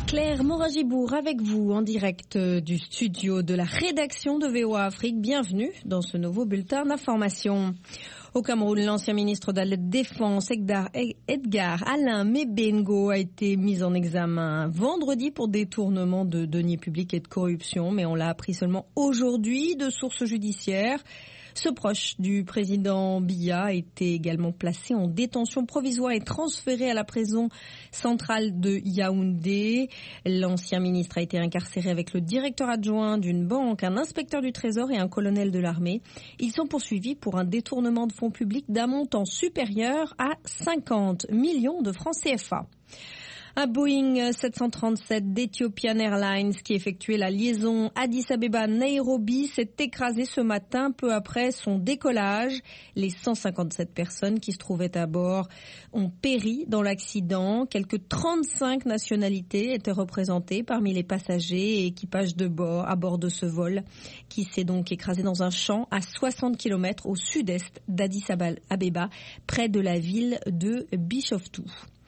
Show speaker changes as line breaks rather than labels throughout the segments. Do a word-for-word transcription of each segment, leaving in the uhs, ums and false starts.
Claire Morin-Gibourg avec vous en direct du studio de la rédaction de V O A Afrique. Bienvenue dans ce nouveau bulletin d'information. Au Cameroun, l'ancien ministre de la Défense Edgar, Edgar Alain Mebengo a été mis en examen vendredi pour détournement de deniers publics et de corruption, mais on l'a appris seulement aujourd'hui de sources judiciaires. Ce proche du président Biya a été également placé en détention provisoire et transféré à la prison centrale de Yaoundé. L'ancien ministre a été incarcéré avec le directeur adjoint d'une banque, un inspecteur du Trésor et un colonel de l'armée. Ils sont poursuivis pour un détournement de fonds publics d'un montant supérieur à cinquante millions de francs C F A. Un Boeing sept cent trente-sept d'Ethiopian Airlines qui effectuait la liaison Addis Abeba-Nairobi s'est écrasé ce matin peu après son décollage. Les cent cinquante-sept personnes qui se trouvaient à bord ont péri dans l'accident. Quelques trente-cinq nationalités étaient représentées parmi les passagers et équipages de bord à bord de ce vol qui s'est donc écrasé dans un champ à soixante kilomètres au sud-est d'Addis Abeba, près de la ville de Bishoftu.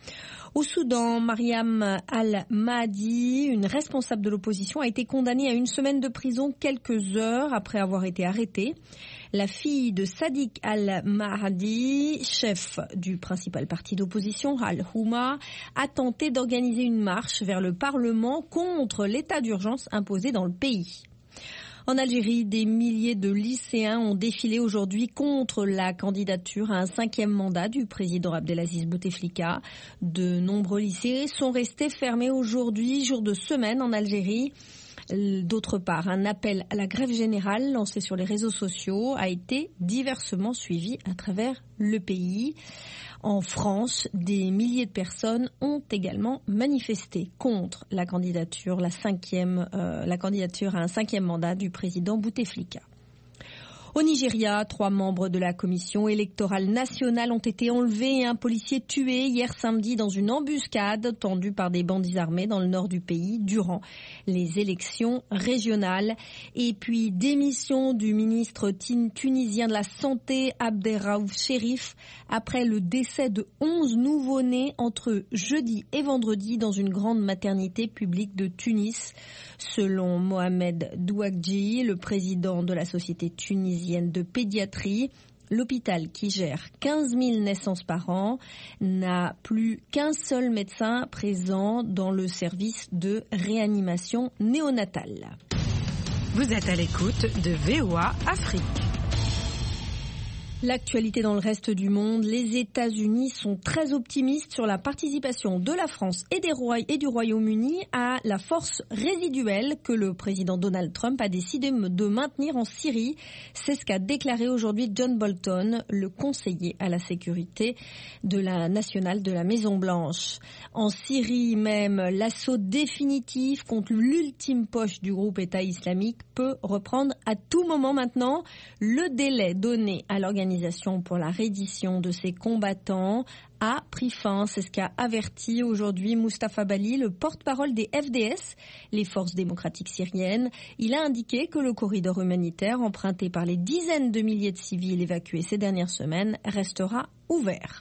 Au Soudan, Mariam Al-Mahdi, une responsable de l'opposition, a été condamnée à une semaine de prison quelques heures après avoir été arrêtée. La fille de Sadiq Al-Mahdi, chef du principal parti d'opposition, Al-Houma, a tenté d'organiser une marche vers le Parlement contre l'état d'urgence imposé dans le pays. En Algérie, des milliers de lycéens ont défilé aujourd'hui contre la candidature à un cinquième mandat du président Abdelaziz Bouteflika. De nombreux lycées sont restés fermés aujourd'hui, jour de semaine en Algérie. D'autre part, un appel à la grève générale lancé sur les réseaux sociaux a été diversement suivi à travers le pays. En France, des milliers de personnes ont également manifesté contre la candidature, la cinquième, euh, la candidature à un cinquième mandat du président Bouteflika. Au Nigeria, trois membres de la commission électorale nationale ont été enlevés et un policier tué hier samedi dans une embuscade tendue par des bandits armés dans le nord du pays durant les élections régionales. Et puis démission du ministre tunisien de la Santé Abderraouf Cherif après le décès de onze nouveau-nés entre jeudi et vendredi dans une grande maternité publique de Tunis. Selon Mohamed Douagji, le président de la société tunisienne de pédiatrie, l'hôpital qui gère quinze mille naissances par an n'a plus qu'un seul médecin présent dans le service de réanimation néonatale.
Vous êtes à l'écoute de V O A Afrique.
L'actualité dans le reste du monde, les États-Unis sont très optimistes sur la participation de la France et, des Roy- et du Royaume-Uni à la force résiduelle que le président Donald Trump a décidé de maintenir en Syrie. C'est ce qu'a déclaré aujourd'hui John Bolton, le conseiller à la sécurité de la nationale de la Maison-Blanche. En Syrie même, l'assaut définitif contre l'ultime poche du groupe État islamique peut reprendre à tout moment maintenant. Le délai donné à l'organisation pour la reddition de ces combattants a pris fin. C'est ce qu'a averti aujourd'hui Mustafa Bali, le porte-parole des F D S, les forces démocratiques syriennes. Il a indiqué que le corridor humanitaire emprunté par les dizaines de milliers de civils évacués ces dernières semaines restera ouvert.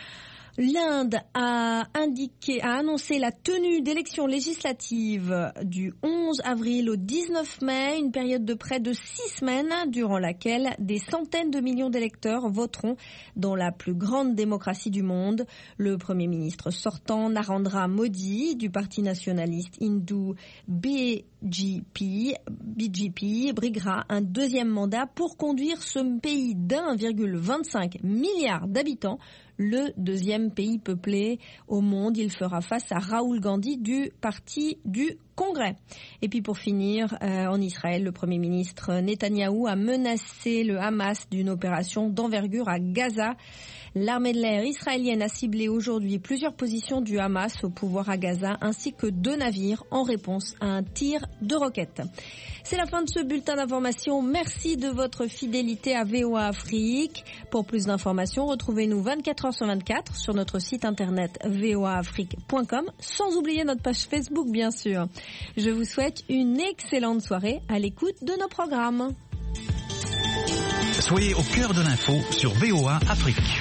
L'Inde a indiqué, a annoncé la tenue d'élections législatives du onze avril au dix-neuf mai, une période de près de six semaines durant laquelle des centaines de millions d'électeurs voteront dans la plus grande démocratie du monde. Le Premier ministre sortant, Narendra Modi, du parti nationaliste hindou B J P, B J P, briguera un deuxième mandat pour conduire ce pays d'un virgule vingt-cinq milliard d'habitants, le deuxième pays peuplé au monde. Il fera face à Rahul Gandhi du parti du Congrès. Et puis pour finir, euh, en Israël, le Premier ministre Netanyahou a menacé le Hamas d'une opération d'envergure à Gaza. L'armée de l'air israélienne a ciblé aujourd'hui plusieurs positions du Hamas au pouvoir à Gaza, ainsi que deux navires en réponse à un tir de roquettes. C'est la fin de ce bulletin d'information. Merci de votre fidélité à V O A Afrique. Pour plus d'informations, retrouvez-nous vingt-quatre heures sur vingt-quatre sur notre site internet v o a afrique point com, sans oublier notre page Facebook, bien sûr. Je vous souhaite une excellente soirée à l'écoute de nos programmes.
Soyez au cœur de l'info sur V O A Afrique.